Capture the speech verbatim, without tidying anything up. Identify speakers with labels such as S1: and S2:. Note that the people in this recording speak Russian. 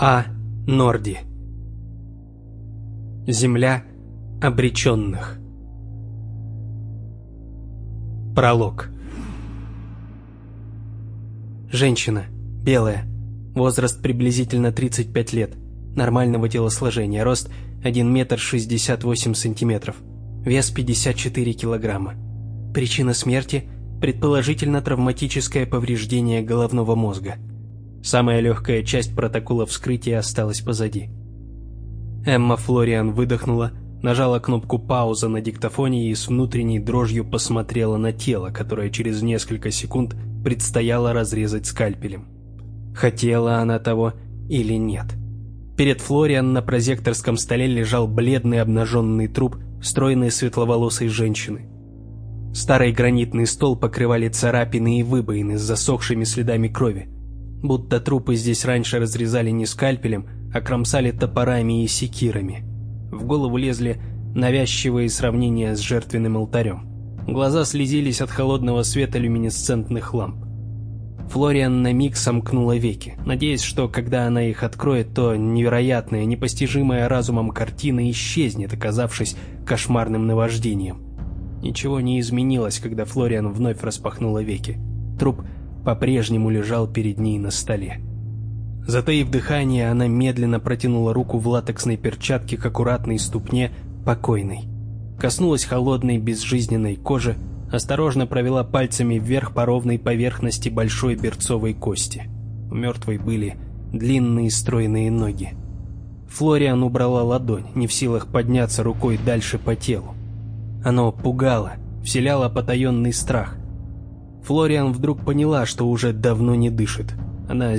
S1: А. Норди. Земля обреченных. Пролог. Женщина, белая, возраст приблизительно тридцать пять лет, нормального телосложения, рост один метр шестьдесят восемь сантиметров, вес пятьдесят четыре килограмма. Причина смерти – предположительно травматическое повреждение головного мозга. Самая легкая часть протокола вскрытия осталась позади. Эмма Флориан выдохнула, нажала кнопку «пауза» на диктофоне и с внутренней дрожью посмотрела на тело, которое через несколько секунд предстояло разрезать скальпелем. Хотела она того или нет. Перед Флориан на прозекторском столе лежал бледный обнаженный труп стройной светловолосой женщины. Старый гранитный стол покрывали царапины и выбоины с засохшими следами крови. Будто трупы здесь раньше разрезали не скальпелем, а кромсали топорами и секирами. В голову лезли навязчивые сравнения с жертвенным алтарем. Глаза слезились от холодного света люминесцентных ламп. Флориан на миг сомкнула веки, надеясь, что когда она их откроет, то невероятная, непостижимая разумом картина исчезнет, оказавшись кошмарным наваждением. Ничего не изменилось, когда Флориан вновь распахнула веки. Труп по-прежнему лежал перед ней на столе. Затаив дыхание, она медленно протянула руку в латексной перчатке к аккуратной ступне покойной. Коснулась холодной безжизненной кожи, осторожно провела пальцами вверх по ровной поверхности большой берцовой кости. У мертвой были длинные стройные ноги. Флориан убрала ладонь, не в силах подняться рукой дальше по телу. Оно пугало, вселяло потаенный страх. Флориан вдруг поняла, что уже давно не дышит. Она